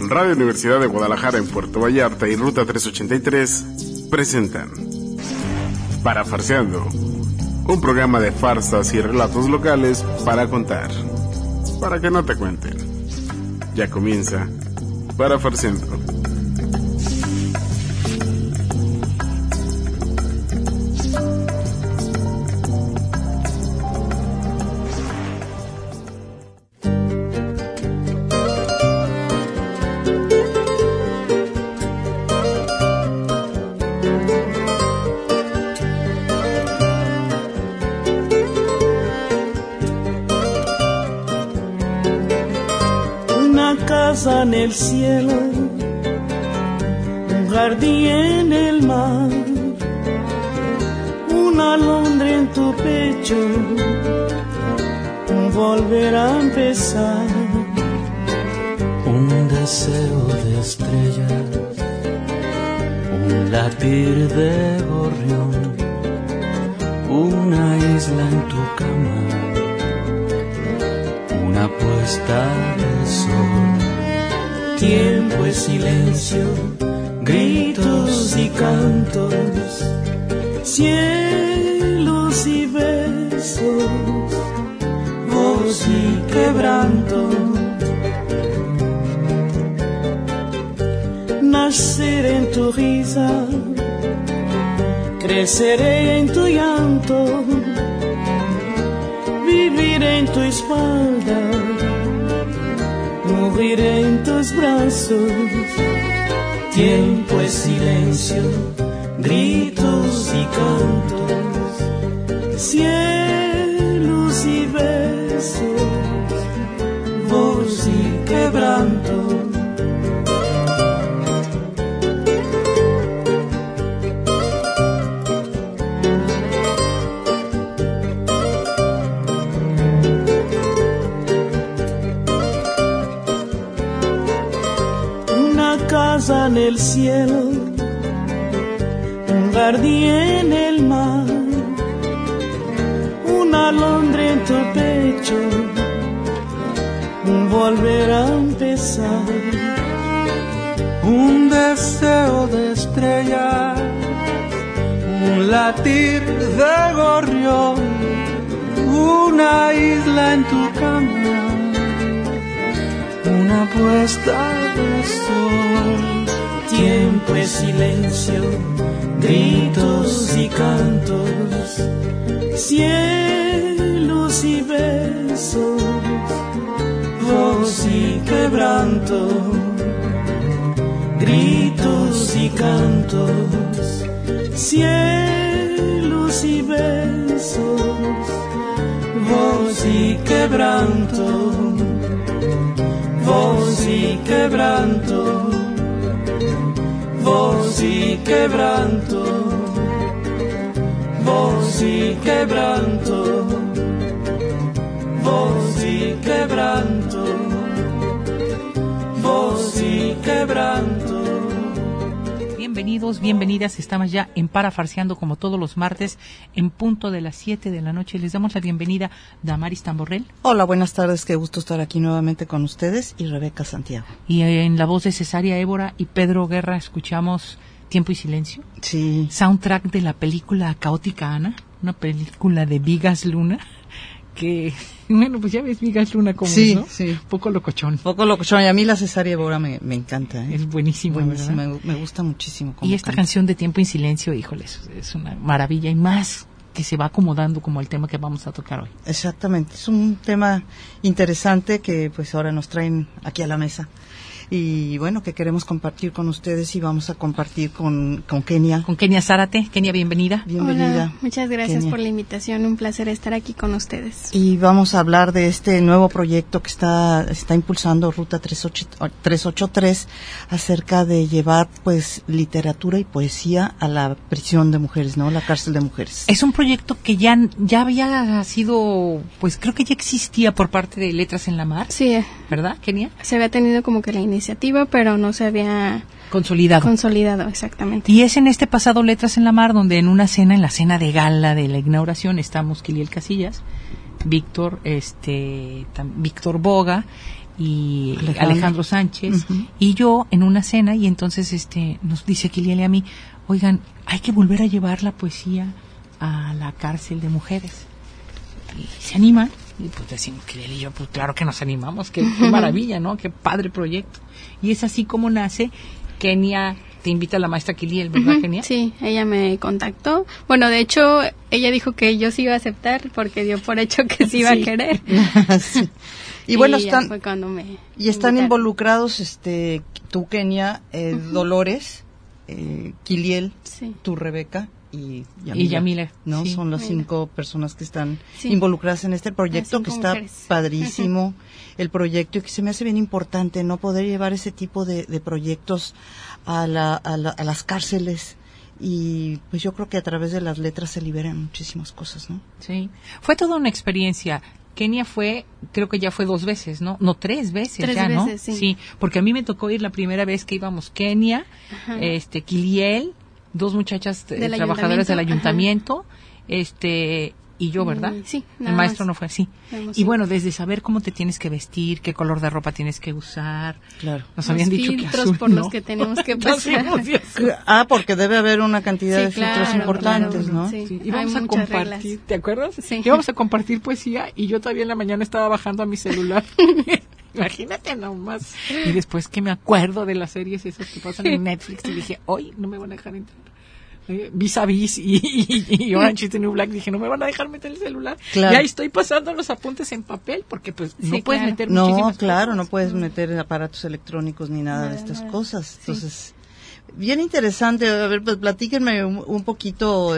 Radio Universidad de Guadalajara en Puerto Vallarta y Ruta 383 presentan Parafarseando, un programa de farsas y relatos locales para contar, para que no te cuenten. Ya comienza Parafarseando. En el cielo, un jardín en el mar, una alondra en tu pecho, un volver a empezar, un deseo de estrellas, un latir de gorrión, una isla en tu cama, una puesta de sol. Tiempo es silencio, gritos y cantos, cielos y besos, voz y quebranto. Naceré en tu risa, creceré en tu llanto, viviré en tu espalda, moriré en tus brazos. Tiempo es silencio, gritos y cantos, cielos y besos, voz y quebranto. En el cielo, un jardín en el mar, una alondra en tu pecho, un volver a empezar, un deseo de estrellas, un latir de gorrión, una isla en tu cama, una puesta de sol. Tiempo es silencio, gritos y cantos, cielos y besos, voz y quebranto. Gritos y cantos, cielos y besos, voz y quebranto. Voz y quebranto, voz y quebranto, voz y quebranto, voz y quebranto, voz y quebranto. Bienvenidos, bienvenidas, estamos ya en Parafarseando como todos los martes en punto de las 7 de la noche. Les damos la bienvenida a Damaris Tamborrell. Hola, buenas tardes, qué gusto estar aquí nuevamente con ustedes y Rebeca Santiago. Y en la voz de Cesárea Évora y Pedro Guerra escuchamos Tiempo y Silencio. Sí. Soundtrack de la película Caótica Ana, una película de Vigas Luna, que, bueno, pues ya ves Vigas Luna como sí, ¿no? Sí. Poco locochón. Poco locochón, y a mí la Cesárea Évora me encanta. Es buenísimo, me gusta muchísimo. Y esta canción de Tiempo y Silencio, híjole, es una maravilla, y más que se va acomodando como el tema que vamos a tocar hoy. Exactamente, es un tema interesante que pues ahora nos traen aquí a la mesa. Y bueno, que queremos compartir con ustedes y vamos a compartir con Kenia. Con Kenia Zárate. Kenia, bienvenida. Bienvenida. Hola, muchas gracias Kenia. por la invitación, un placer estar aquí con ustedes. Y vamos a hablar de este nuevo proyecto que está impulsando Ruta 383 acerca de llevar pues literatura y poesía a la prisión de mujeres, ¿no? La cárcel de mujeres. Es un proyecto que ya había sido, pues creo que ya existía por parte de Letras en la Mar. Sí. ¿Verdad, Kenia? Se había tenido como que la iniciativa, pero no se había consolidado, exactamente. Y es en este pasado Letras en la Mar donde en una cena, en la cena de gala de la inauguración, estamos Kiliel Casillas, Víctor Boga y Alejandro Sánchez y yo en una cena, y entonces nos dice Kiliel y a mí, oigan, hay que volver a llevar la poesía a la cárcel de mujeres. Y se animan, y pues decimos Kiliel y yo, pues claro que nos animamos, qué maravilla, ¿no? Qué padre proyecto. Y es así como nace. Kenia te invita a la maestra Kiliel, ¿verdad, Kenia? Sí, ella me contactó. Bueno, de hecho, ella dijo que yo sí iba a aceptar porque dio por hecho que sí iba a querer. Sí. Y bueno, están invitaron. Involucrados tú, Kenia, Dolores, Kiliel, tú, Rebeca y Yamila, ¿no? Sí. Son las 5 personas que están involucradas en este proyecto, que está padrísimo. El proyecto, y que se me hace bien importante, ¿no? Poder llevar ese tipo de proyectos a las cárceles, y pues yo creo que a través de las letras se liberan muchísimas cosas, ¿no? Sí, fue toda una experiencia. Kenia fue, creo que ya fue 2 veces, ¿no? No, 3 veces 3 ya, ¿no? veces, Sí, porque a mí me tocó ir la primera vez que íbamos Kenia, Kiliel, 2 muchachas trabajadoras del ayuntamiento, y yo, ¿verdad? Sí. El maestro no fue así. Y bueno, desde saber cómo te tienes que vestir, qué color de ropa tienes que usar. Claro. Nos habían dicho que azul, por los que tenemos que pasar. Porque debe haber una cantidad de filtros importantes, ¿no? Sí. Íbamos a compartir, reglas. ¿Te acuerdas? Sí. Íbamos a compartir poesía y yo todavía en la mañana estaba bajando a mi celular. Imagínate nomás. Y después que me acuerdo de las series esas que pasan en Netflix, y dije, hoy no me van a dejar entrar. Vis a Vis y Orange is the New Black, dije, no me van a dejar meter el celular. Claro. Y ahí estoy pasando los apuntes en papel, porque pues no puedes meter muchísimas cosas. No, claro, no puedes meter aparatos electrónicos ni nada de estas cosas. Entonces, bien interesante. A ver, pues platíquenme un poquito,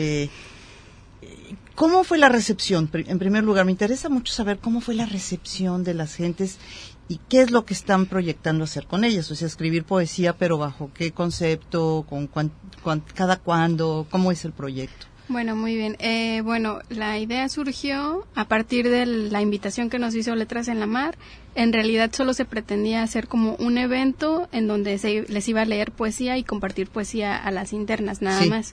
¿cómo fue la recepción? En primer lugar, me interesa mucho saber cómo fue la recepción de las gentes y qué es lo que están proyectando hacer con ellas. O sea, escribir poesía, pero ¿bajo qué concepto? ¿Cada cuándo? ¿Cómo es el proyecto? Bueno, muy bien. La idea surgió a partir de la invitación que nos hizo Letras en la Mar. En realidad solo se pretendía hacer como un evento en donde les iba a leer poesía y compartir poesía a las internas, nada más.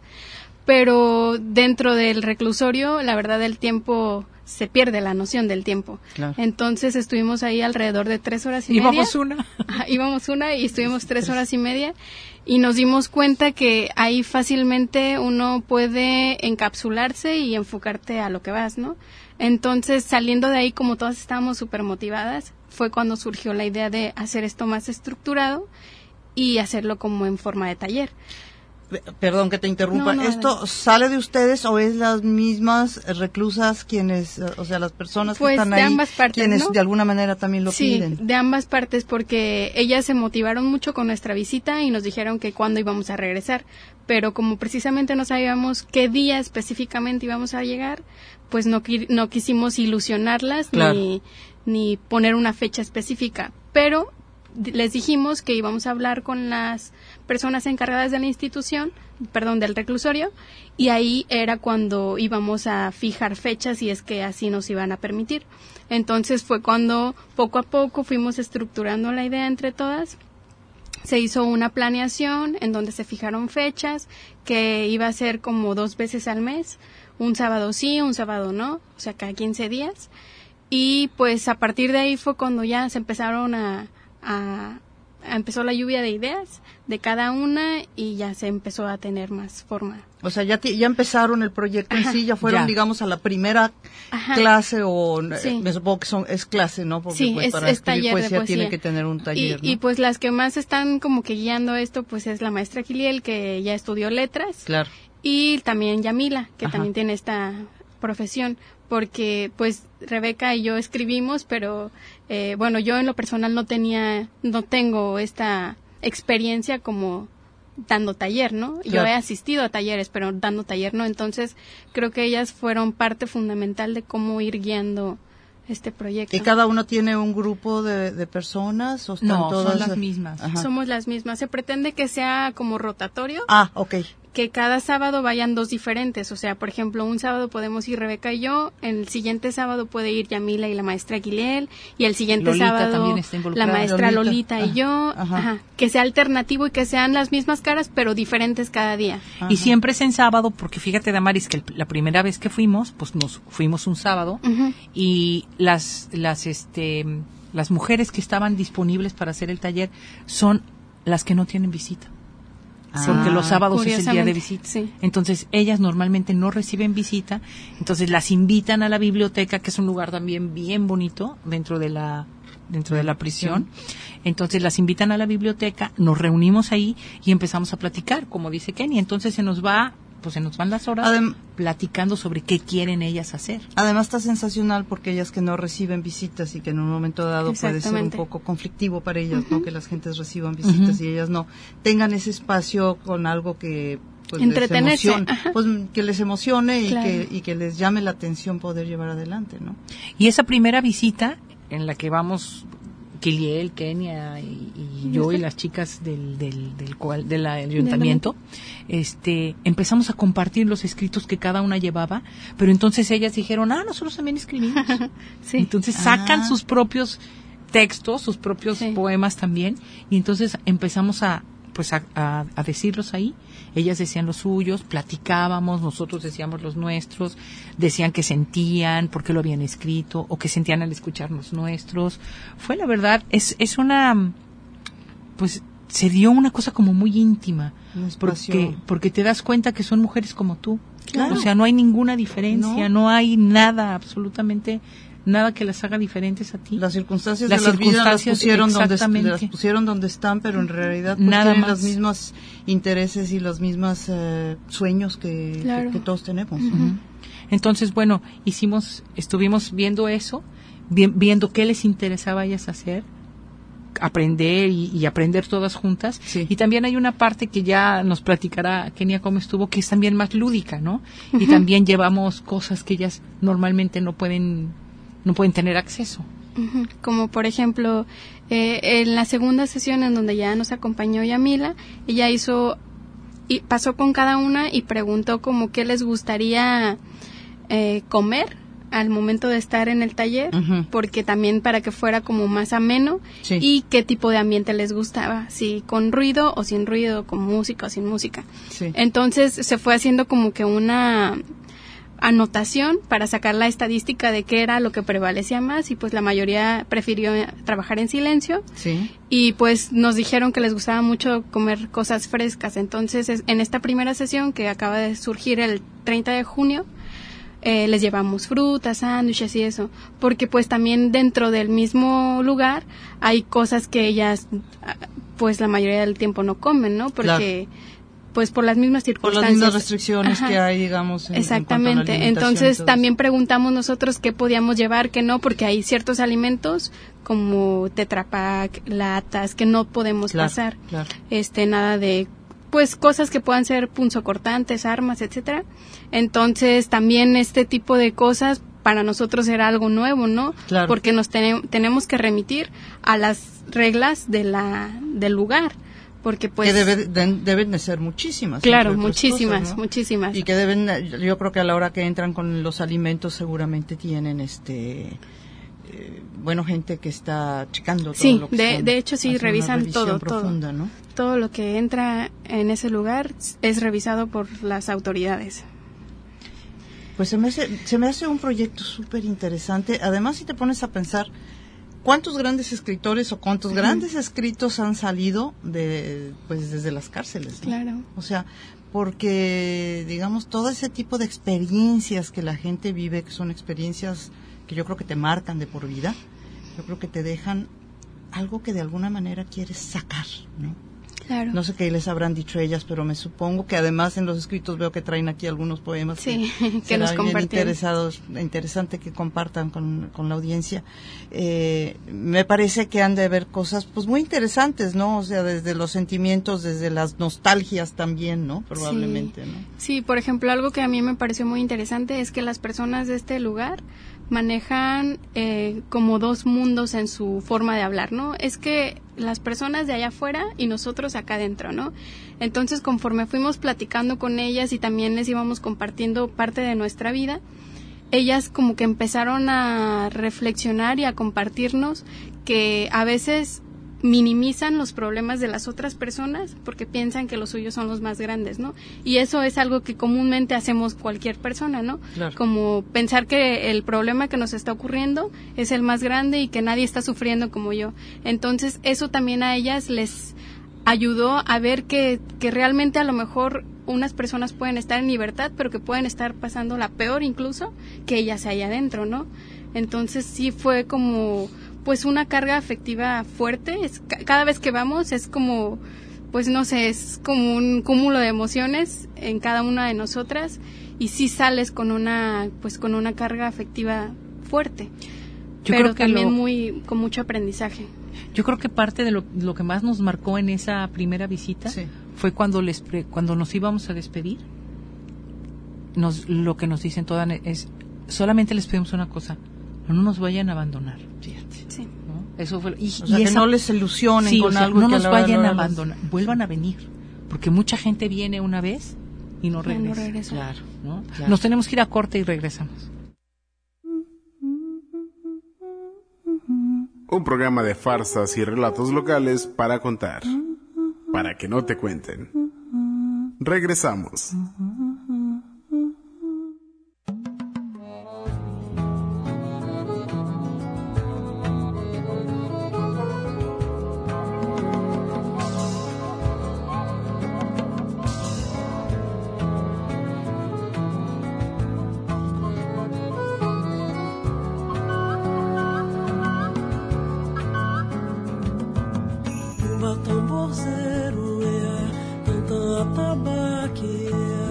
Pero dentro del reclusorio, la verdad, el tiempo se pierde, la noción del tiempo. Claro. Entonces estuvimos ahí alrededor de 3 horas y media. Íbamos una y estuvimos 3 horas y media, y nos dimos cuenta que ahí fácilmente uno puede encapsularse y enfocarte a lo que vas, ¿no? Entonces, saliendo de ahí, como todas estábamos súper motivadas, fue cuando surgió la idea de hacer esto más estructurado y hacerlo como en forma de taller. Perdón que te interrumpa. ¿Esto sale de ustedes o es las mismas reclusas quienes, o sea, las personas que están ahí, ambas partes, quienes, ¿no?, de alguna manera también lo piden? Sí, de ambas partes, porque ellas se motivaron mucho con nuestra visita y nos dijeron que cuándo íbamos a regresar, pero como precisamente no sabíamos qué día específicamente íbamos a llegar, pues no quisimos ilusionarlas, claro, ni poner una fecha específica, pero les dijimos que íbamos a hablar con las personas encargadas de la institución, del reclusorio, y ahí era cuando íbamos a fijar fechas, y es que así nos iban a permitir. Entonces fue cuando poco a poco fuimos estructurando la idea entre todas. Se hizo una planeación en donde se fijaron fechas, que iba a ser como 2 veces al mes, un sábado sí, un sábado no, o sea, cada 15 días. Y pues a partir de ahí fue cuando ya se empezaron empezó la lluvia de ideas de cada una, y ya se empezó a tener más forma. O sea, ya empezaron el proyecto en sí, ya fueron, digamos, a la primera clase, o sí, me supongo que es clase, ¿no? Porque sí, pues, para escribir poesía tiene que tener un taller, ¿no? Y pues las que más están como que guiando esto, pues es la maestra Kiliel, que ya estudió letras. Claro. Y también Yamila, que también tiene esta profesión, porque pues Rebeca y yo escribimos, pero yo en lo personal no tengo esta experiencia como dando taller, ¿no? Claro. Yo he asistido a talleres, pero dando taller no, entonces creo que ellas fueron parte fundamental de cómo ir guiando este proyecto. ¿Y cada uno tiene un grupo de personas? ¿O están todas? Son las mismas. Ajá. Somos las mismas. Se pretende que sea como rotatorio. Ok. Que cada sábado vayan 2 diferentes, o sea, por ejemplo, un sábado podemos ir Rebeca y yo, el siguiente sábado puede ir Yamila y la maestra Kiliel, y el siguiente Lolita sábado la maestra Lolita y yo, que sea alternativo y que sean las mismas caras, pero diferentes cada día. Ajá. Y siempre es en sábado, porque fíjate, Damaris, que la primera vez que fuimos, pues nos fuimos un sábado, y las las mujeres que estaban disponibles para hacer el taller son las que no tienen visita. Porque los sábados es el día de visita. Sí. Entonces, ellas normalmente no reciben visita, entonces las invitan a la biblioteca, que es un lugar también bien bonito dentro de la prisión. Entonces las invitan a la biblioteca, nos reunimos ahí y empezamos a platicar, como dice Kenny. Entonces se nos van las horas platicando sobre qué quieren ellas hacer. Además está sensacional porque ellas que no reciben visitas y que en un momento dado puede ser un poco conflictivo para ellas, ¿no? Que las gentes reciban visitas y ellas no tengan ese espacio con algo que pues entretenerse, que les emocione claro. y que les llame la atención poder llevar adelante, ¿no? Y esa primera visita en la que vamos Kiliel, Kenia y yo y las chicas del ayuntamiento, empezamos a compartir los escritos que cada una llevaba, pero entonces ellas dijeron, nosotros también escribimos. Sí. Entonces sacan sus propios textos, sus propios poemas también, y entonces empezamos a decirlos ahí. Ellas decían los suyos, platicábamos, nosotros decíamos los nuestros, decían que sentían, por qué lo habían escrito, o que sentían al escuchar los nuestros. Fue la verdad, es una, pues se dio una cosa como muy íntima, porque te das cuenta que son mujeres como tú. Claro. O sea, no hay ninguna diferencia, no hay nada, absolutamente nada que las haga diferentes a ti. Las circunstancias de la vida las pusieron donde están, pero en realidad pues nada tienen más. los mismos intereses y los mismos sueños que todos tenemos. Entonces, bueno, estuvimos viendo eso, viendo qué les interesaba a ellas hacer, aprender y aprender todas juntas. Sí. Y también hay una parte que ya nos platicará Kenia cómo estuvo, que es también más lúdica, ¿no? Y también llevamos cosas que ellas normalmente no pueden tener acceso. Como por ejemplo, en la segunda sesión en donde ya nos acompañó Yamila, ella pasó con cada una y preguntó como qué les gustaría comer al momento de estar en el taller, porque también para que fuera como más ameno, y qué tipo de ambiente les gustaba, si con ruido o sin ruido, con música o sin música. Sí. Entonces se fue haciendo como que una anotación para sacar la estadística de qué era lo que prevalecía más, y pues la mayoría prefirió trabajar en silencio. Sí. Y pues nos dijeron que les gustaba mucho comer cosas frescas. Entonces en esta primera sesión que acaba de surgir el 30 de junio les llevamos frutas, sándwiches y eso, porque pues también dentro del mismo lugar hay cosas que ellas pues la mayoría del tiempo no comen, ¿no? Porque pues por las mismas circunstancias. Por las mismas restricciones que hay, digamos. Exactamente. Entonces también preguntamos nosotros qué podíamos llevar, qué no, porque hay ciertos alimentos como Tetra Pak, latas, que no podemos pasar. Claro. Nada de pues cosas que puedan ser punzocortantes, armas, etcétera. Entonces también este tipo de cosas para nosotros era algo nuevo, ¿no? Claro. Porque nos tenemos que remitir a las reglas del lugar. Porque pues que deben de ser muchísimas. Claro, muchísimas, cosas, ¿no? muchísimas. Y que yo creo que a la hora que entran con los alimentos seguramente tienen gente que está checando todo lo que de hecho sí revisan todo profunda, ¿no? Todo lo que entra en ese lugar es revisado por las autoridades. Pues se me hace un proyecto súper interesante. Además, si te pones a pensar ¿cuántos grandes escritores o cuántos grandes escritos han salido desde las cárceles, ¿no? Claro. O sea, porque, digamos, todo ese tipo de experiencias que la gente vive, que son experiencias que yo creo que te marcan de por vida, yo creo que te dejan algo que de alguna manera quieres sacar, ¿no? Claro. No sé qué les habrán dicho ellas, pero me supongo que además en los escritos veo que traen aquí algunos poemas que nos comparten. Interesante que compartan con la audiencia. Me parece que han de haber cosas pues muy interesantes, ¿no? O sea, desde los sentimientos, desde las nostalgias también, ¿no? Probablemente, ¿no? Sí, por ejemplo, algo que a mí me pareció muy interesante es que las personas de este lugar manejan como dos mundos en su forma de hablar, ¿no? Es que las personas de allá afuera y nosotros acá adentro, ¿no? Entonces, conforme fuimos platicando con ellas y también les íbamos compartiendo parte de nuestra vida, ellas como que empezaron a reflexionar y a compartirnos que a veces minimizan los problemas de las otras personas porque piensan que los suyos son los más grandes, ¿no? Y eso es algo que comúnmente hacemos cualquier persona, ¿no? Claro. Como pensar que el problema que nos está ocurriendo es el más grande y que nadie está sufriendo como yo. Entonces, eso también a ellas les ayudó a ver que realmente a lo mejor unas personas pueden estar en libertad, pero que pueden estar pasando la peor incluso que ellas allá adentro, ¿no? Entonces sí fue como pues una carga afectiva fuerte. Cada vez que vamos es como, pues no sé, es como un cúmulo de emociones en cada una de nosotras y sí sales con una carga afectiva fuerte. Pero también con mucho aprendizaje. Yo creo que parte de lo que más nos marcó en esa primera visita fue cuando nos íbamos a despedir. Lo que nos dicen todas es, solamente les pedimos una cosa, no nos vayan a abandonar. Fíjate. Sí. ¿No? Eso fue, que no les ilusionen con algo. No nos vayan a abandonar, vuelvan a venir. Porque mucha gente viene una vez y no regresa. Claro, ¿no? Claro. Nos tenemos que ir a corte y regresamos. Un programa de farsas y relatos locales para contar, para que no te cuenten. Regresamos. Tamborzeiro, tanta tabaque,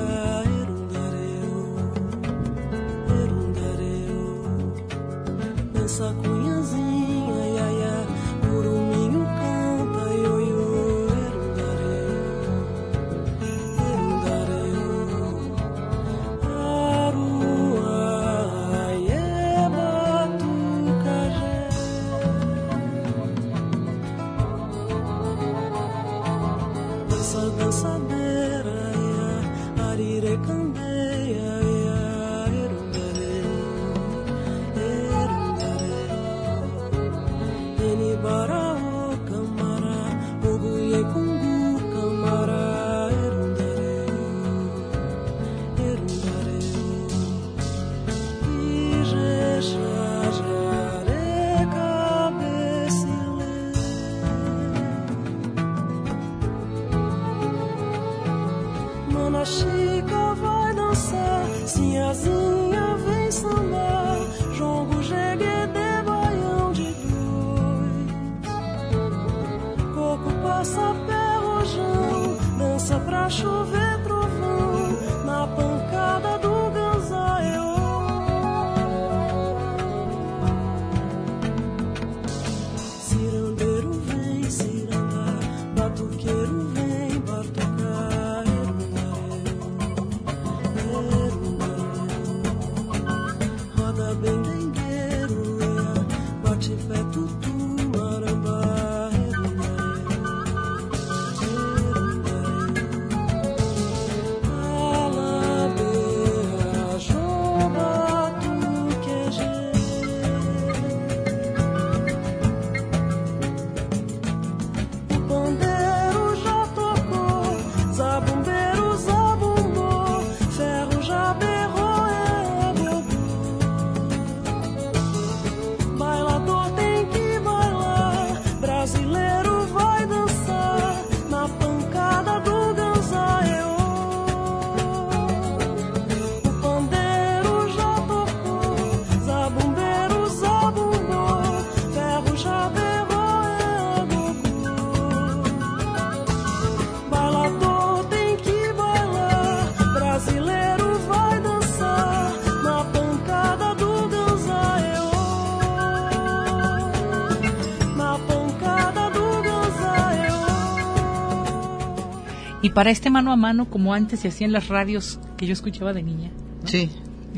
Y para este mano a mano, como antes se hacía en las radios que yo escuchaba de niña, ¿no? Sí.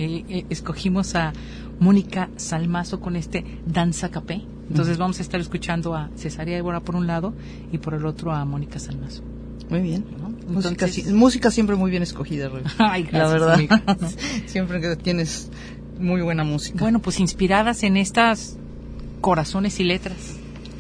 Escogimos a Mónica Salmazo con este Danza Capé. Entonces vamos a estar escuchando a Cesárea Évora por un lado y por el otro a Mónica Salmazo. Muy bien. ¿No? Entonces, música siempre muy bien escogida, Rubén. Ay, gracias, la verdad. amiga. Siempre que tienes muy buena música. Bueno, pues inspiradas en estas corazones y letras, ¿no?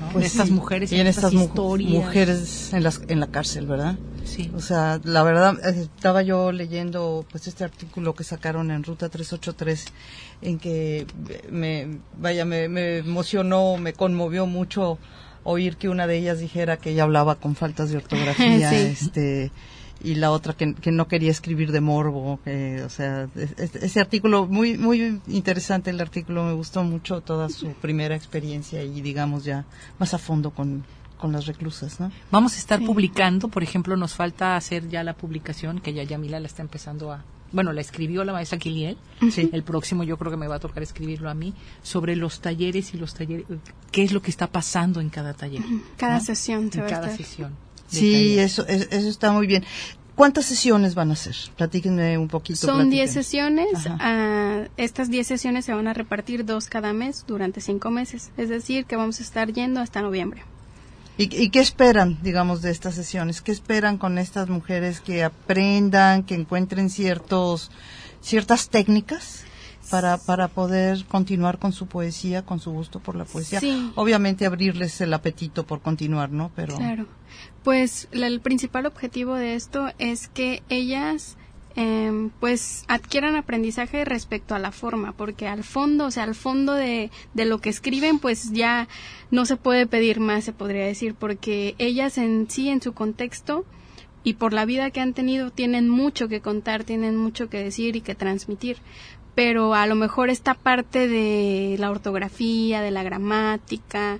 ¿no? Pues de estas sí. mujeres y en estas historias. Mujeres en la cárcel, ¿verdad? Sí. O sea, la verdad, estaba yo leyendo pues este artículo que sacaron en Ruta 383, en que me emocionó, me conmovió mucho oír que una de ellas dijera que ella hablaba con faltas de ortografía, sí. Y la otra que no quería escribir de morbo, o sea, ese artículo, muy muy interesante el artículo, me gustó mucho toda su primera experiencia y digamos ya más a fondo con las reclusas, ¿no? Vamos a estar publicando, por ejemplo, nos falta hacer ya la publicación, que ya Yamila la está empezando la escribió la maestra Kiliel. Sí. El próximo yo creo que me va a tocar escribirlo a mí, sobre los talleres qué es lo que está pasando en cada taller. Cada ¿no? sesión se en va cada a estar. sesión. Sí, eso está muy bien. ¿Cuántas sesiones van a hacer? Platíquenme un poquito. Son 10 sesiones. Estas 10 sesiones se van a repartir 2 cada mes durante 5 meses. Es decir, que vamos a estar yendo hasta noviembre. ¿Y qué esperan, digamos, de estas sesiones? ¿Qué esperan con estas mujeres que aprendan, que encuentren ciertas técnicas para poder continuar con su poesía, con su gusto por la poesía? Sí. Obviamente abrirles el apetito por continuar, ¿no? Pero claro. Pues el principal objetivo de esto es que ellas pues adquieran aprendizaje respecto a la forma, porque al fondo de lo que escriben, pues ya no se puede pedir más, se podría decir, porque ellas en sí, en su contexto y por la vida que han tenido, tienen mucho que contar, tienen mucho que decir y que transmitir. Pero a lo mejor esta parte de la ortografía, de la gramática,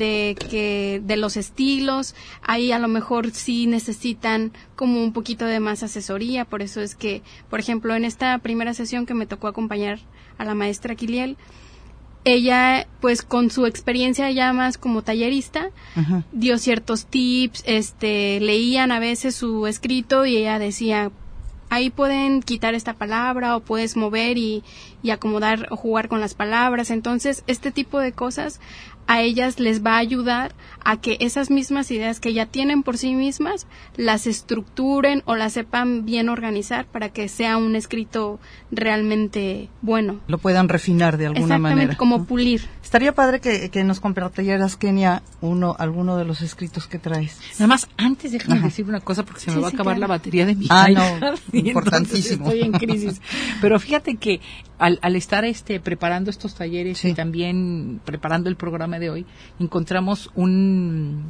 de los estilos, ahí a lo mejor sí necesitan como un poquito de más asesoría. Por eso es que, por ejemplo, en esta primera sesión que me tocó acompañar a la maestra Kiliel, ella, pues con su experiencia ya más como tallerista, dio ciertos tips, leían a veces su escrito y ella decía, ahí pueden quitar esta palabra o puedes mover y acomodar o jugar con las palabras. Entonces, este tipo de cosas a ellas les va a ayudar a que esas mismas ideas que ya tienen por sí mismas las estructuren o las sepan bien organizar para que sea un escrito realmente bueno. Lo puedan refinar de alguna manera. Como pulir. Estaría padre que nos compartieras, Kenia, alguno de los escritos que traes. Nada más, antes déjame decir una cosa porque se me va a acabar la batería de mi iPad. Importantísimo. Estoy en crisis. Pero fíjate que al estar preparando estos talleres y también preparando el programa de hoy, encontramos en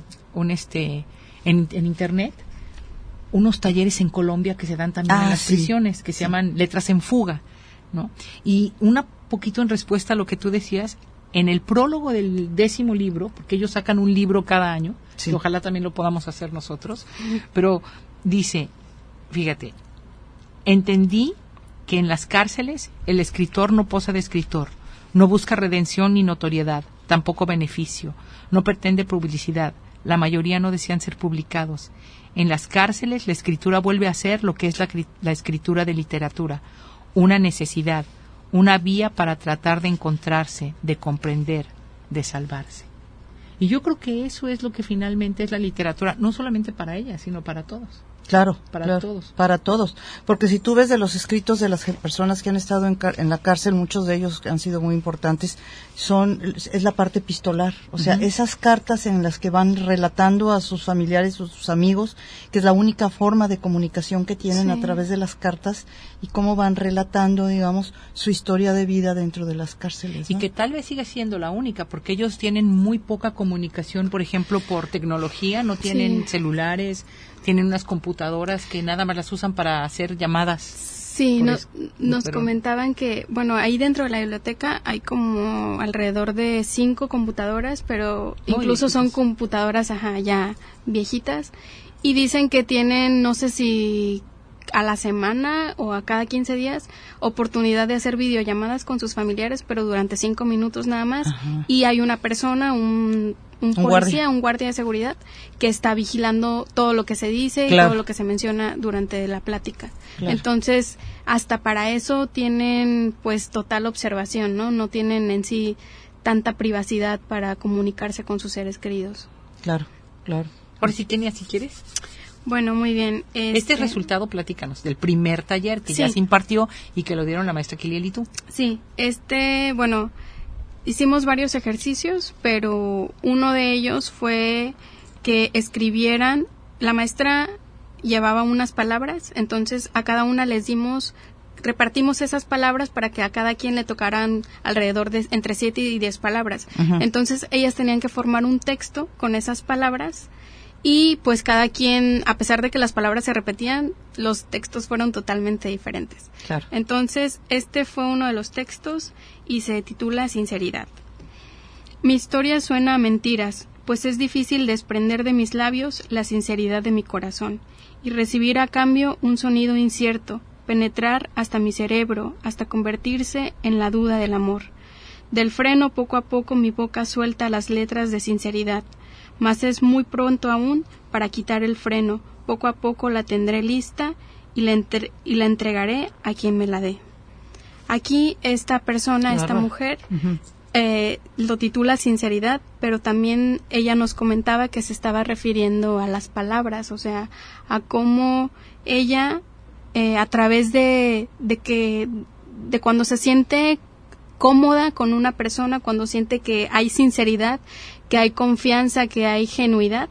internet unos talleres en Colombia que se dan también en las prisiones, que se llaman Letras en Fuga, ¿no? Y poquito en respuesta a lo que tú decías, en el prólogo del 10º libro, porque ellos sacan un libro cada año, y ojalá también lo podamos hacer nosotros, pero dice, fíjate, entendí que en las cárceles el escritor no posa de escritor, no busca redención ni notoriedad, tampoco beneficio, no pretende publicidad, la mayoría no desean ser publicados. En las cárceles la escritura vuelve a ser lo que es la escritura de literatura, una necesidad, una vía para tratar de encontrarse, de comprender, de salvarse. Y yo creo que eso es lo que finalmente es la literatura, no solamente para ella, sino para todos. Claro, todos. Para todos. Porque si tú ves de los escritos de las personas que han estado en la cárcel, muchos de ellos que han sido muy importantes, es la parte epistolar. O sea, esas cartas en las que van relatando a sus familiares o sus amigos, que es la única forma de comunicación que tienen a través de las cartas, y cómo van relatando, digamos, su historia de vida dentro de las cárceles, ¿no? Y que tal vez siga siendo la única, porque ellos tienen muy poca comunicación, por ejemplo, por tecnología, no tienen celulares, tienen unas computadoras que nada más las usan para hacer llamadas. Sí, nos comentaban que, bueno, ahí dentro de la biblioteca hay como alrededor de 5 computadoras, pero incluso son computadoras ya viejitas, y dicen que tienen, no sé si a la semana o a cada 15 días, oportunidad de hacer videollamadas con sus familiares, pero durante 5 minutos nada más, y hay una persona, un policía, un guardia de seguridad, que está vigilando todo lo que se dice y todo lo que se menciona durante la plática. Entonces, hasta para eso tienen pues total observación, ¿no? No tienen en sí tanta privacidad para comunicarse con sus seres queridos. Claro. Ahora sí, Kenia, si quieres. Bueno, muy bien. Este resultado, platícanos, del primer taller que ya se impartió y que lo dieron la maestra Kiliel y tú. Sí, hicimos varios ejercicios, pero uno de ellos fue que escribieran. La maestra llevaba unas palabras, entonces a cada una repartimos esas palabras para que a cada quien le tocaran alrededor de entre 7 y 10 palabras. Uh-huh. Entonces ellas tenían que formar un texto con esas palabras y pues cada quien, a pesar de que las palabras se repetían, los textos fueron totalmente diferentes. Claro. Entonces este fue uno de los textos y se titula Sinceridad. Mi historia suena a mentiras, pues es difícil desprender de mis labios la sinceridad de mi corazón y recibir a cambio un sonido incierto, penetrar hasta mi cerebro, hasta convertirse en la duda del amor. Del freno poco a poco mi boca suelta las letras de sinceridad, mas es muy pronto aún para quitar el freno, poco a poco la tendré lista y la entregaré a quien me la dé. Aquí esta persona, esta mujer, uh-huh, lo titula Sinceridad, pero también ella nos comentaba que se estaba refiriendo a las palabras, o sea, a cómo ella a través de cuando se siente cómoda con una persona, cuando siente que hay sinceridad, que hay confianza, que hay genuidad,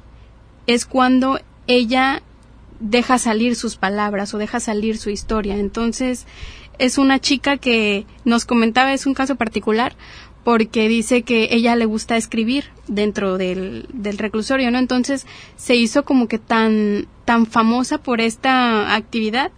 es cuando ella deja salir sus palabras o deja salir su historia. Entonces, es una chica que nos comentaba, es un caso particular, porque dice que ella le gusta escribir dentro del reclusorio, ¿no? Entonces se hizo como que tan famosa por esta actividad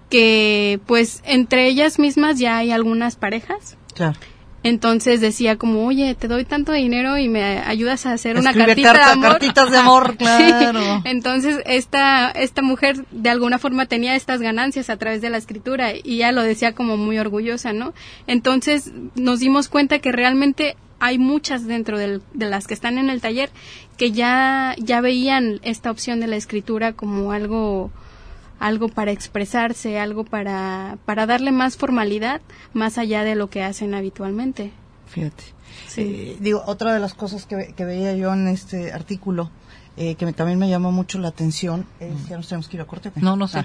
que pues entre ellas mismas ya hay algunas parejas. Claro. Entonces decía como, oye, te doy tanto dinero y me ayudas a hacer una cartita de amor. Cartitas de amor, claro. Sí. Entonces esta mujer de alguna forma tenía estas ganancias a través de la escritura y ella lo decía como muy orgullosa, ¿no? Entonces nos dimos cuenta que realmente hay muchas dentro de las que están en el taller que ya veían esta opción de la escritura como algo para expresarse, algo para darle más formalidad, más allá de lo que hacen habitualmente. Fíjate. Sí. Otra de las cosas que veía yo en este artículo, que también me llamó mucho la atención, ¿ya nos tenemos que ir a corte? No sé.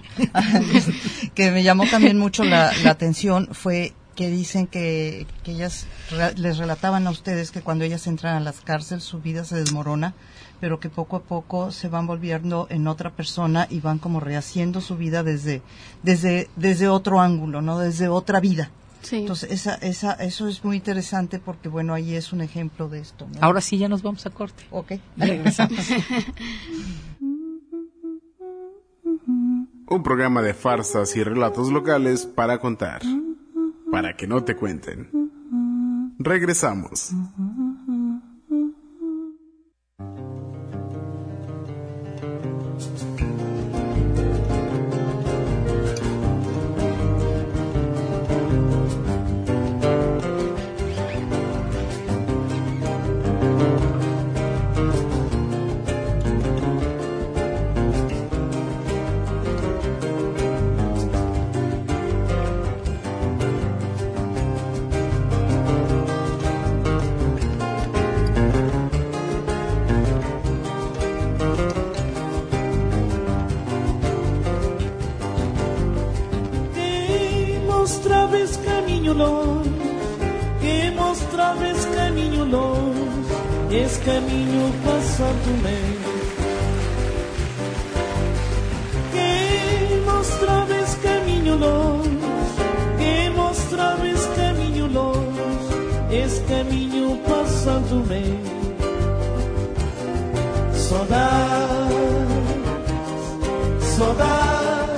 Que me llamó también mucho la atención fue que dicen que ellas les relataban a ustedes que cuando ellas entran a las cárceles su vida se desmorona, pero que poco a poco se van volviendo en otra persona y van como rehaciendo su vida desde otro ángulo, ¿no? Desde otra vida. Sí. Entonces, eso es muy interesante porque, bueno, ahí es un ejemplo de esto, ¿no? Ahora sí ya nos vamos a corte. Ok. Regresamos. Un programa de farsas y relatos locales para contar, para que no te cuenten. Regresamos. Esse caminho passando-me que mostrava esse caminho longe, que mostrava esse caminho longe, esse caminho passando-me. Saudade, saudade,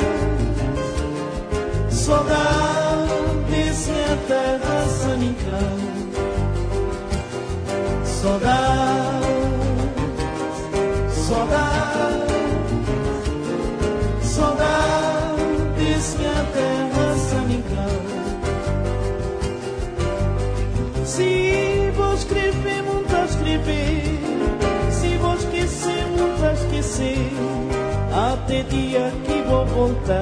saudade desse a terra saniclar. Saudade, saudade, saudade desse minha terra sanical. Se vou escrever, muito a escrever, se vou esquecer, muito a esquecer, até dia que vou voltar.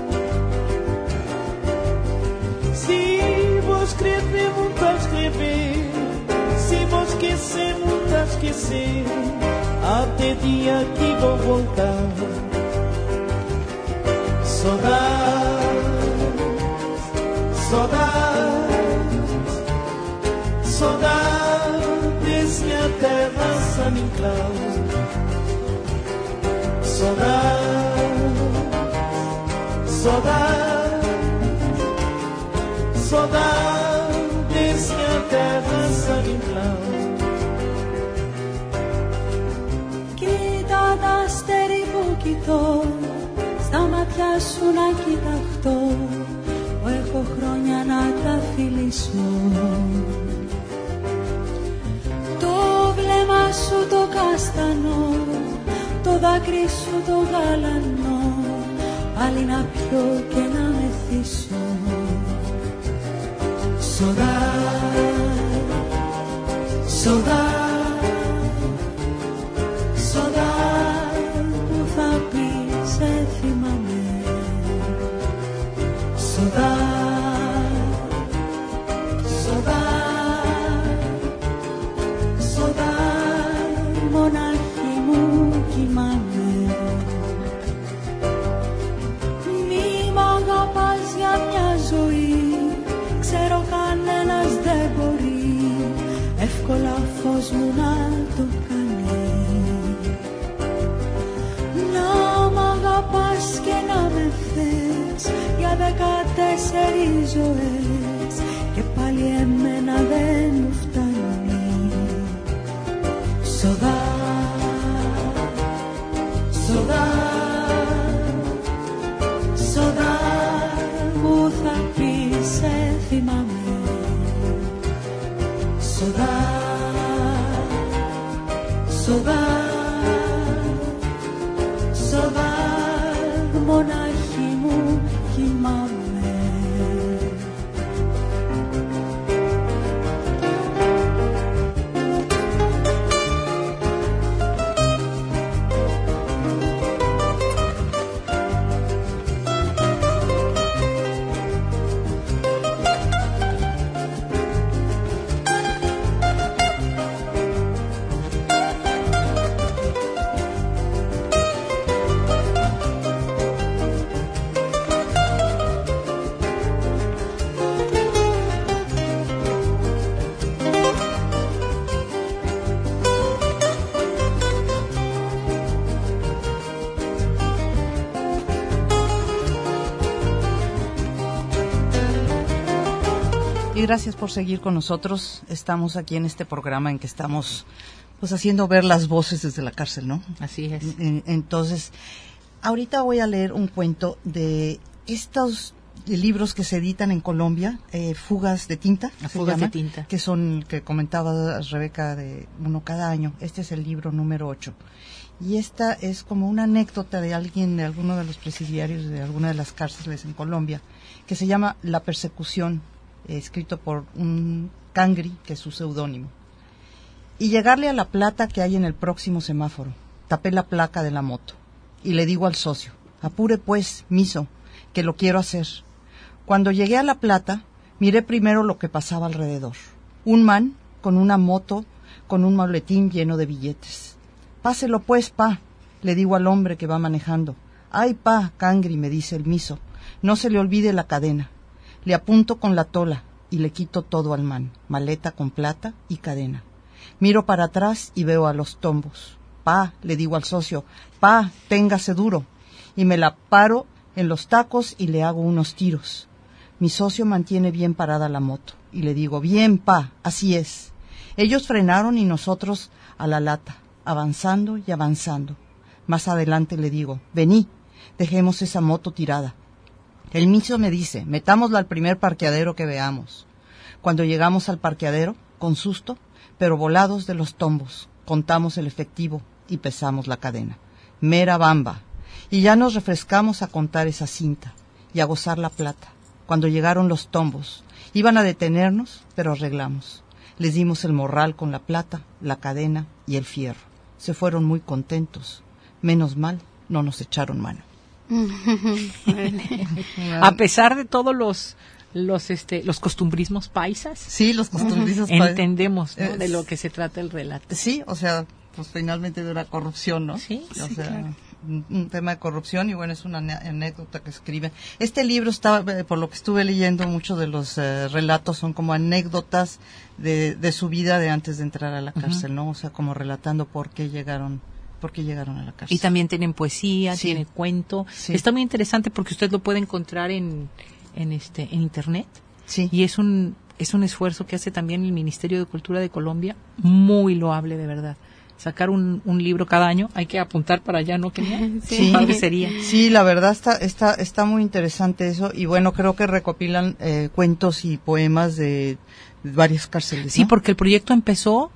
Se vou escrever, muito a escrever, se vou esquecer, muito a esquecer, até dia que vou voltar. Saudade, saudade, Saudades minha terra São Inclau. Saudades minha terra São Inclau. Κοίτα τα αστέρι που κοιτώ, στα μάτια σου να κοιταχτώ, που έχω χρόνια να τα φιλήσω. Το βλέμμα σου το καστανό, το δάκρυ σου το γαλανό, πάλι να πιω και να μεθύσω. Saudade, που θα πει σε θυμάμαι. Saudade, μονάχη μου κοιμάμαι. Μη μ' αγαπάς για μια ζωή, ξέρω κανένας δεν μπορεί εύκολα φως μου να το κάνει. Να μ' αγαπάς και να με θες για 14 ζωές και πάλι εμένα δεν μου φτάνει. Saudade, που θα πει σε θυμάμαι. Saudade, μονάχη μου κοιμάμαι. Y gracias por seguir con nosotros. Estamos aquí en este programa en que estamos pues haciendo ver las voces desde la cárcel, ¿no? Así es. Entonces, ahorita voy a leer un cuento de estos libros que se editan en Colombia, Fugas de Tinta, Fugas de Tinta, que son, que comentaba Rebeca, de uno cada año. Este es el libro número 8. Y esta es como una anécdota de alguien, de alguno de los presidiarios de alguna de las cárceles en Colombia, que se llama La Persecución, escrito por un Cangri, que es su seudónimo. Y llegarle a la plata que hay en el próximo semáforo. Tapé la placa de la moto y le digo al socio, apure pues, miso, que lo quiero hacer. Cuando llegué a la plata, miré primero lo que pasaba alrededor. Un man con una moto, con un maletín lleno de billetes. Páselo pues, pa, le digo al hombre que va manejando. Ay, pa, Cangri, me dice el miso, no se le olvide la cadena. Le apunto con la tola y le quito todo al man, maleta con plata y cadena. Miro para atrás y veo a los tombos. Pa, le digo al socio, pa, téngase duro. Y me la paro en los tacos y le hago unos tiros. Mi socio mantiene bien parada la moto y le digo, bien, pa, así es. Ellos frenaron y nosotros a la lata, avanzando y avanzando. Más adelante le digo, vení, dejemos esa moto tirada. El miso me dice, metámosla al primer parqueadero que veamos. Cuando llegamos al parqueadero, con susto, pero volados de los tombos, contamos el efectivo y pesamos la cadena. Mera bamba. Y ya nos refrescamos a contar esa cinta y a gozar la plata. Cuando llegaron los tombos, iban a detenernos, pero arreglamos. Les dimos el morral con la plata, la cadena y el fierro. Se fueron muy contentos. Menos mal, no nos echaron mano. A pesar de todos los costumbrismos paisas. Sí, los costumbrismos paisas. Entendemos, ¿no? De lo que se trata el relato. Sí, o sea, pues finalmente de una corrupción, ¿no? Sí, o sea, claro. un tema de corrupción, y bueno, es una anécdota que escribe. Este libro está, por lo que estuve leyendo, muchos de los relatos son como anécdotas de su vida de antes de entrar a la cárcel, ¿no? O sea, como relatando por qué llegaron a la cárcel. Y también tienen poesía, tiene cuento. Sí. Está muy interesante porque usted lo puede encontrar en internet. Sí. Y es un esfuerzo que hace también el Ministerio de Cultura de Colombia, muy loable, de verdad. Sacar un libro cada año, hay que apuntar para allá, ¿no, Kenia? Sí. Padre sería. Sí, la verdad está muy interesante eso, y bueno, creo que recopilan cuentos y poemas de varias cárceles, Sí, ¿no? porque el proyecto empezó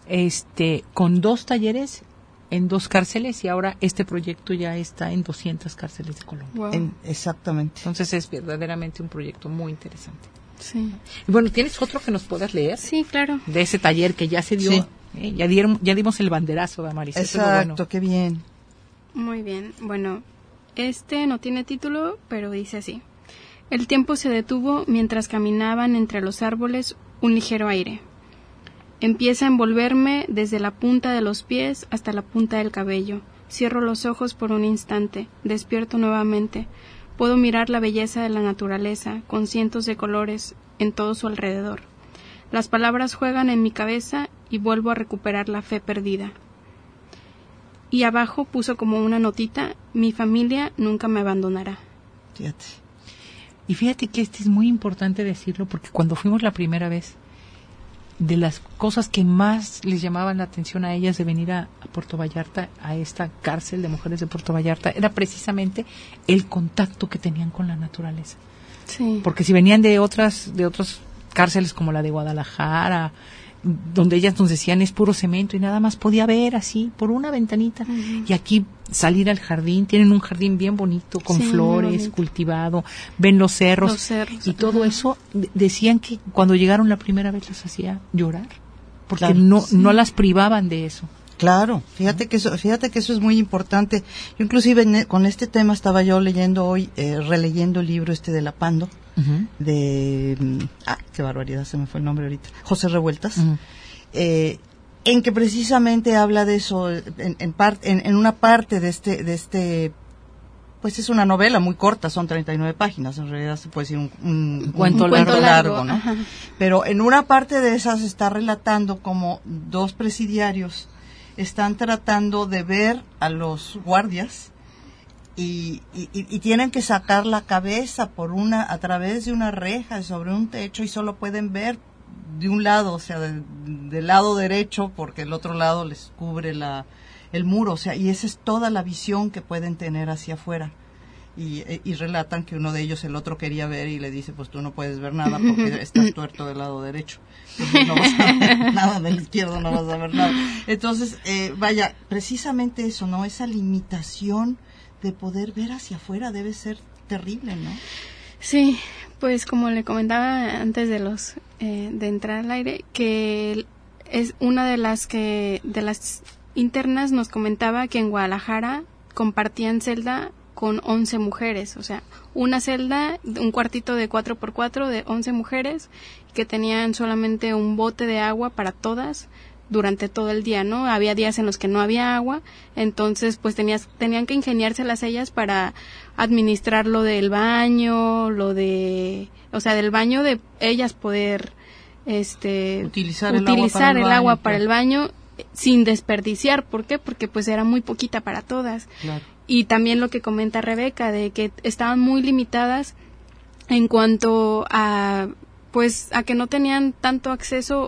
con 2 talleres en 2 cárceles, y ahora este proyecto ya está en 200 cárceles de Colombia. Wow. Exactamente. Entonces es verdaderamente un proyecto muy interesante. Sí. Y bueno, ¿tienes otro que nos puedas leer? Sí, claro. De ese taller que ya se dio. Sí. Ya dimos el banderazo, Damaris. Eso es lo Exacto, bueno. qué bien. Muy bien. Bueno, este no tiene título, pero dice así. El tiempo se detuvo mientras caminaban entre los árboles un ligero aire. Empieza a envolverme desde la punta de los pies hasta la punta del cabello. Cierro los ojos por un instante, despierto nuevamente. Puedo mirar la belleza de la naturaleza, con cientos de colores en todo su alrededor. Las palabras juegan en mi cabeza y vuelvo a recuperar la fe perdida. Y abajo puso como una notita: mi familia nunca me abandonará. Fíjate. Y fíjate que es muy importante decirlo, porque cuando fuimos la primera vez, de las cosas que más les llamaban la atención a ellas de venir a Puerto Vallarta, a esta cárcel de mujeres de Puerto Vallarta, era precisamente el contacto que tenían con la naturaleza. Sí. Porque si venían de otras cárceles como la de Guadalajara, donde ellas nos decían es puro cemento y nada más podía ver así por una ventanita, y aquí salir al jardín, tienen un jardín bien bonito con flores, cultivado, ven los cerros y todo eso. Decían que cuando llegaron la primera vez los hacía llorar porque Claro, no las privaban de eso. Claro, fíjate que eso es muy importante. Yo inclusive con este tema estaba yo leyendo hoy, releyendo el libro de La Pando, de, qué barbaridad, se me fue el nombre ahorita, José Revueltas, en que precisamente habla de eso, en una parte de este, pues es una novela muy corta, son 39 páginas, en realidad se puede decir un cuento largo, ¿no? Ajá. Pero en una parte de esas está relatando como 2 presidiarios están tratando de ver a los guardias y tienen que sacar la cabeza a través de una reja sobre un techo, y solo pueden ver de un lado, o sea, del lado derecho, porque el otro lado les cubre el muro, o sea, y esa es toda la visión que pueden tener hacia afuera. Y relatan que uno de ellos, el otro quería ver, y le dice, pues tú no puedes ver nada porque estás tuerto del lado derecho. Entonces no vas a ver nada, del izquierdo no vas a ver nada. Entonces, vaya, precisamente eso, ¿no? Esa limitación de poder ver hacia afuera debe ser terrible, ¿no? Sí, pues como le comentaba antes de entrar al aire, que es una de las internas nos comentaba que en Guadalajara compartían celda con 11 mujeres, o sea, una celda, un cuartito de 4x4 de 11 mujeres que tenían solamente un bote de agua para todas durante todo el día, ¿no? Había días en los que no había agua, entonces pues tenían que ingeniárselas ellas para administrar lo del baño, del baño de ellas poder utilizar el agua para el baño sin desperdiciar. ¿Por qué? Porque pues era muy poquita para todas. Claro. Y también lo que comenta Rebeca, de que estaban muy limitadas en cuanto a que no tenían tanto acceso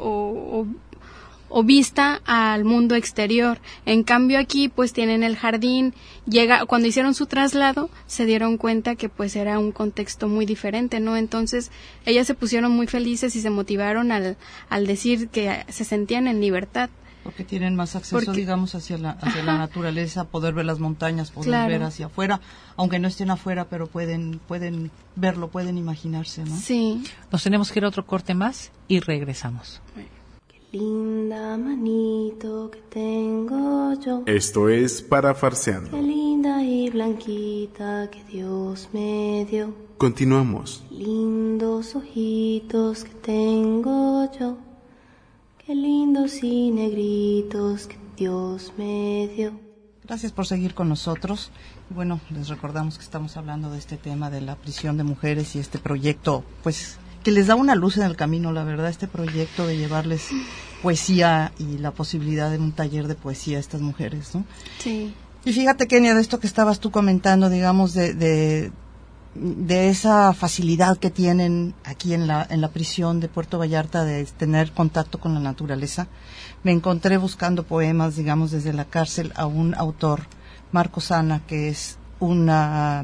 o vista al mundo exterior. En cambio aquí pues tienen el jardín. Cuando hicieron su traslado se dieron cuenta que pues era un contexto muy diferente, ¿no? Entonces ellas se pusieron muy felices y se motivaron al decir que se sentían en libertad. Porque tienen más acceso, digamos, hacia la naturaleza, poder ver las montañas, poder ver hacia afuera, aunque no estén afuera, pero pueden verlo, pueden imaginarse, ¿no? Sí. Nos tenemos que ir a otro corte más y regresamos. Qué linda manito que tengo yo. Esto es Parafarseando. Qué linda y blanquita que Dios me dio. Continuamos. Lindos ojitos que tengo yo. Qué lindos y negritos que Dios me dio. Gracias por seguir con nosotros. Bueno, les recordamos que estamos hablando de este tema de la prisión de mujeres y este proyecto, pues, que les da una luz en el camino, la verdad, este proyecto de llevarles poesía y la posibilidad de un taller de poesía a estas mujeres, ¿no? Sí. Y fíjate, Kenia, de esto que estabas tú comentando, digamos, de esa facilidad que tienen aquí en la prisión de Puerto Vallarta de tener contacto con la naturaleza, me encontré buscando poemas, digamos, desde la cárcel a un autor, Marco Sana, que es una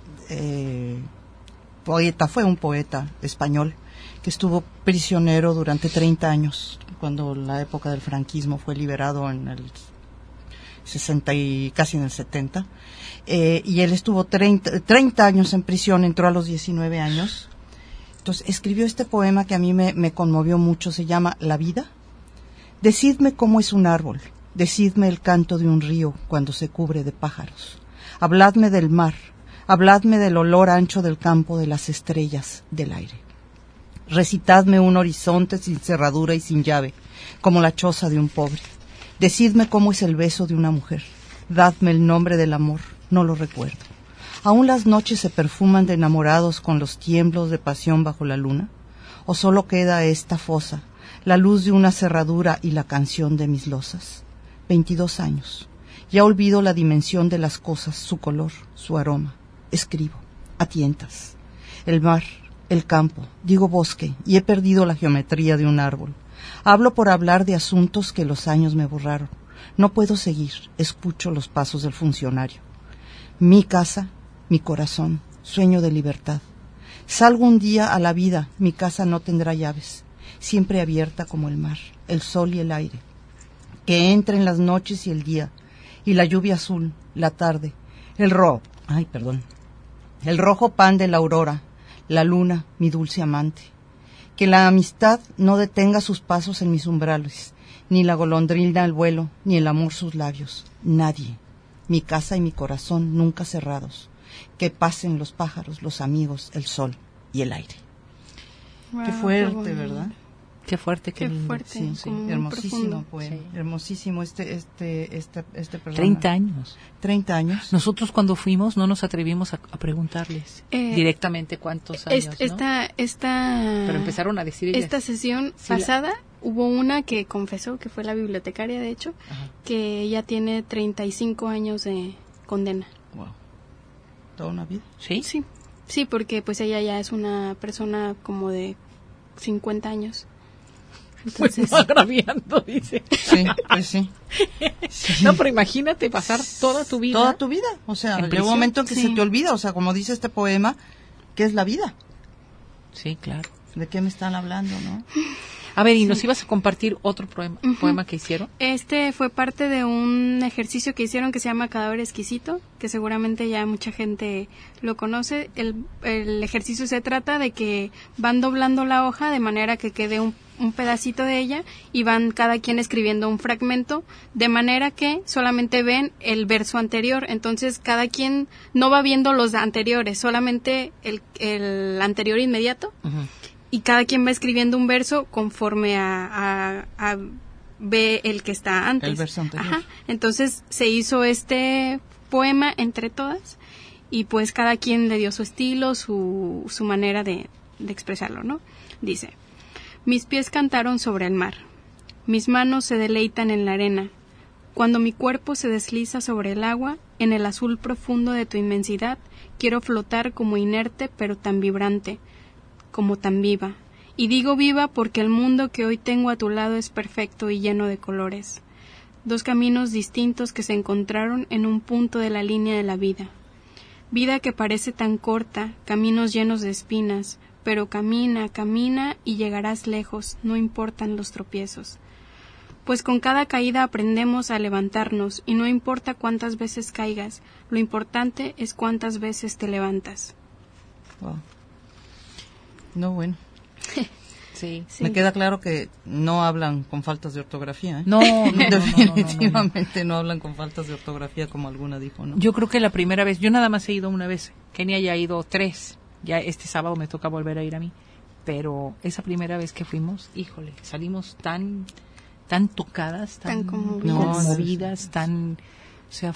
poeta, fue un poeta español que estuvo prisionero durante 30 años, cuando la época del franquismo, fue liberado en el 60 y casi en el 70, y él estuvo 30 años en prisión, entró a los 19 años. Entonces escribió este poema que a mí me conmovió mucho, se llama La vida. Decidme cómo es un árbol, decidme el canto de un río cuando se cubre de pájaros. Habladme del mar, habladme del olor ancho del campo, de las estrellas, del aire. Recitadme un horizonte sin cerradura y sin llave, como la choza de un pobre. Decidme cómo es el beso de una mujer. Dadme el nombre del amor, no lo recuerdo. ¿Aún las noches se perfuman de enamorados con los tiemblos de pasión bajo la luna? ¿O solo queda esta fosa, la luz de una cerradura y la canción de mis losas? 22 años. Ya olvido la dimensión de las cosas, su color, su aroma. Escribo, a tientas. El mar, el campo, digo bosque, y he perdido la geometría de un árbol. Hablo por hablar de asuntos que los años me borraron. No puedo seguir, escucho los pasos del funcionario. Mi casa, mi corazón, sueño de libertad. Salgo un día a la vida, mi casa no tendrá llaves, siempre abierta como el mar, el sol y el aire. Que entren las noches y el día, y la lluvia azul, la tarde, el rojo pan de la aurora, la luna, mi dulce amante. Que la amistad no detenga sus pasos en mis umbrales, ni la golondrina el vuelo, ni el amor sus labios. Nadie. Mi casa y mi corazón nunca cerrados. Que pasen los pájaros, los amigos, el sol y el aire. Wow, qué fuerte, ¿verdad? Qué fuerte, qué fuerte. Sí, sí, hermosísimo poema, sí. Hermosísimo este programa. 30 años. 30 años. Nosotros cuando fuimos no nos atrevimos a preguntarles directamente cuántos años, ¿no? Pero empezaron a decir ellas. Esta sesión pasada hubo una que confesó, que fue la bibliotecaria, de hecho, que ella tiene 35 años de condena. Wow. ¿Toda una vida? ¿Sí? Sí, porque pues ella ya es una persona como de 50 años. Entonces, bueno, agraviando, dice. Sí, pues sí. No, pero imagínate pasar toda tu vida. Toda tu vida. O sea, llega un momento en que se te olvida. O sea, como dice este poema, ¿qué es la vida? Sí, claro. ¿De qué me están hablando, no? A ver, ¿y nos ibas a compartir otro poema que hicieron? Este fue parte de un ejercicio que hicieron que se llama Cadáver Exquisito, que seguramente ya mucha gente lo conoce. El ejercicio se trata de que van doblando la hoja de manera que quede un pedacito de ella y van cada quien escribiendo un fragmento de manera que solamente ven el verso anterior. Entonces cada quien no va viendo los anteriores, solamente el anterior inmediato. Y cada quien va escribiendo un verso conforme a ve el que está antes. El verso anterior. Ajá. Entonces se hizo este poema entre todas y pues cada quien le dio su estilo, su manera de expresarlo, ¿no? Dice: mis pies cantaron sobre el mar, mis manos se deleitan en la arena, cuando mi cuerpo se desliza sobre el agua, en el azul profundo de tu inmensidad, quiero flotar como inerte pero tan vibrante, como tan viva. Y digo viva porque el mundo que hoy tengo a tu lado es perfecto y lleno de colores. Dos caminos distintos que se encontraron en un punto de la línea de la vida. Vida que parece tan corta, caminos llenos de espinas, pero camina, camina y llegarás lejos, no importan los tropiezos. Pues con cada caída aprendemos a levantarnos y no importa cuántas veces caigas, lo importante es cuántas veces te levantas. Wow. No, bueno. Sí. Me queda claro que no hablan con faltas de ortografía, ¿eh? No, definitivamente no hablan con faltas de ortografía como alguna dijo, ¿no? Yo creo que la primera vez, yo nada más he ido una vez, Kenia ya ha ido 3, ya este sábado me toca volver a ir a mí, pero esa primera vez que fuimos, híjole, salimos tan tocadas, tan conmovidas, tan O sea,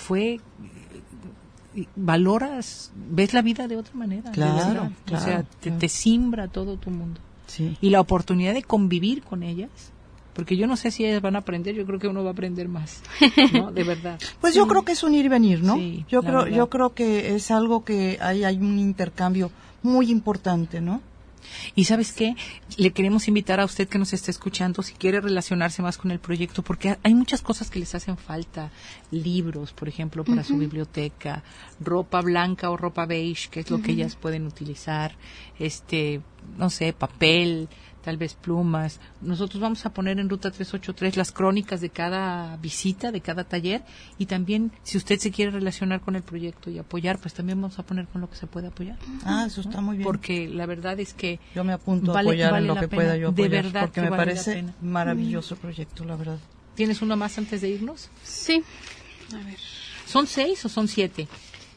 valoras, ves la vida de otra manera. Claro, o sea, te simbra todo tu mundo. Sí. Y la oportunidad de convivir con ellas, porque yo no sé si ellas van a aprender, yo creo que uno va a aprender más, ¿no? De verdad. Pues yo creo que es un ir y venir, ¿no? Sí, yo creo que es algo que hay un intercambio muy importante, ¿no? Y ¿sabes qué? Le queremos invitar a usted que nos esté escuchando, si quiere relacionarse más con el proyecto, porque hay muchas cosas que les hacen falta. Libros, por ejemplo, para su biblioteca, ropa blanca o ropa beige, que es lo que ellas pueden utilizar, no sé, papel, tal vez plumas. Nosotros vamos a poner en Ruta 383 las crónicas de cada visita, de cada taller, y también si usted se quiere relacionar con el proyecto y apoyar, pues también vamos a poner con lo que se puede apoyar. Eso está muy bien. Porque la verdad es que yo me apunto a apoyar en lo que pueda yo apoyar, de verdad, porque me parece maravilloso el proyecto, la verdad. ¿Tienes uno más antes de irnos? Sí. A ver. ¿Son 6 o son 7?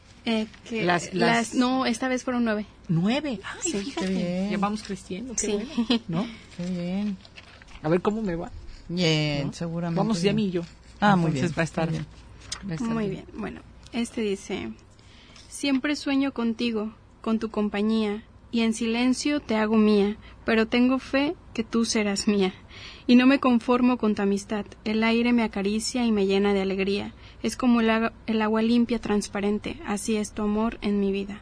No, esta vez fueron 9. 9. Ay, sí, fíjate. Qué bien. Ya vamos creciendo. Qué sí. bueno, ¿no? Qué bien. A ver cómo me va. Bien, ¿no? seguramente. Vamos ya mí y yo. Muy bien. Entonces va a estar bien. Muy bien. Bueno, dice: siempre sueño contigo, con tu compañía, y en silencio te hago mía, pero tengo fe que tú serás mía. Y no me conformo con tu amistad, el aire me acaricia y me llena de alegría. Es como el agua limpia, transparente, así es tu amor en mi vida.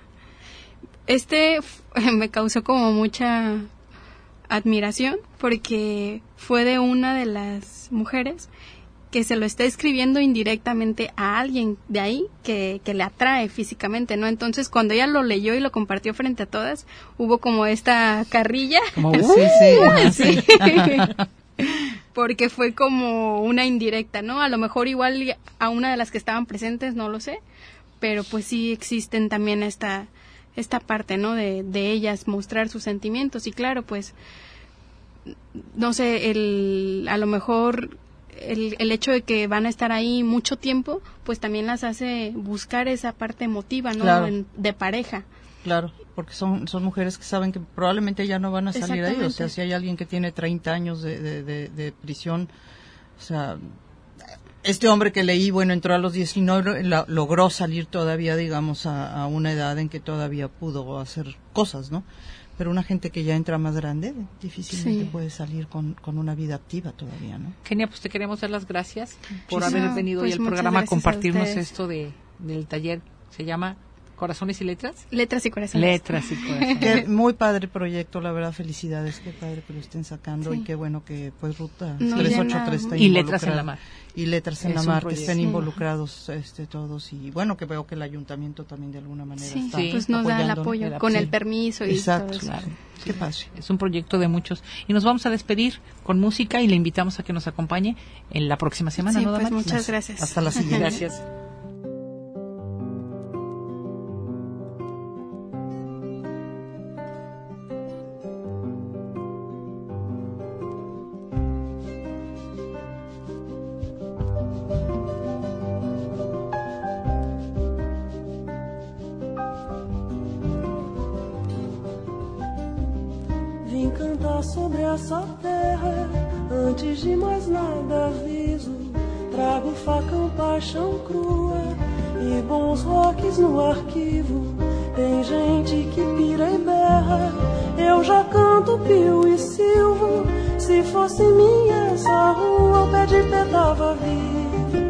Me causó como mucha admiración, porque fue de una de las mujeres que se lo está escribiendo indirectamente a alguien de ahí que le atrae físicamente, ¿no? Entonces, cuando ella lo leyó y lo compartió frente a todas, hubo como esta carrilla. Como, sí. Porque fue como una indirecta, ¿no? A lo mejor igual a una de las que estaban presentes, no lo sé, pero pues sí existen también esta parte, ¿no? De ellas mostrar sus sentimientos, y claro, pues, no sé, a lo mejor el hecho de que van a estar ahí mucho tiempo, pues también las hace buscar esa parte emotiva, ¿no? Claro. De pareja. Claro, porque son mujeres que saben que probablemente ya no van a salir ahí. O sea, si hay alguien que tiene 30 años de prisión, o sea, este hombre que leí, bueno, entró a los 19, logró salir todavía, digamos, a una edad en que todavía pudo hacer cosas, ¿no? Pero una gente que ya entra más grande difícilmente puede salir con una vida activa todavía, ¿no? Kenia, pues te queremos dar las gracias por haber venido hoy al programa a compartirnos esto del taller. Se llama ¿Corazones y Letras? Letras y Corazones. Letras y Corazones. Muy padre proyecto, la verdad, felicidades, qué padre que lo estén sacando, y qué bueno que pues Ruta 383 está y Letras en la Mar. Y Letras en la Mar, que estén involucrados todos, y bueno, que veo que el ayuntamiento también de alguna manera está pues nos da el apoyo con el permiso y exacto, todo eso. claro. Qué padre. Es un proyecto de muchos. Y nos vamos a despedir con música y le invitamos a que nos acompañe en la próxima semana, ¿no, pues Damaris? muchas gracias. Hasta la siguiente. Gracias. Sobre essa terra, antes de mais nada aviso, trago facão, paixão crua e bons rocks no arquivo. Tem gente que pira e berra, eu já canto pio e silvo. Se fosse minha essa rua, o pé de pé tava vivo.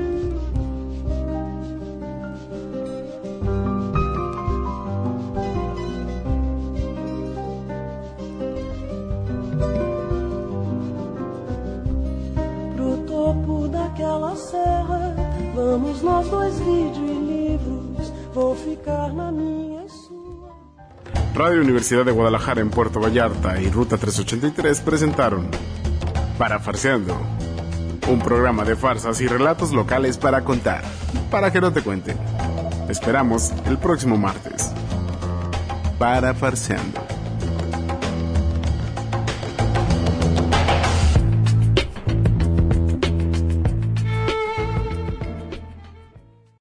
Vamos nós dois, vídeo e livros, vou ficar na minha e sua. Radio Universidad de Guadalajara en Puerto Vallarta y Ruta 383 presentaron Parafarseando, un programa de farsas y relatos locales para contar, para que no te cuenten. Te esperamos el próximo martes. Parafarseando.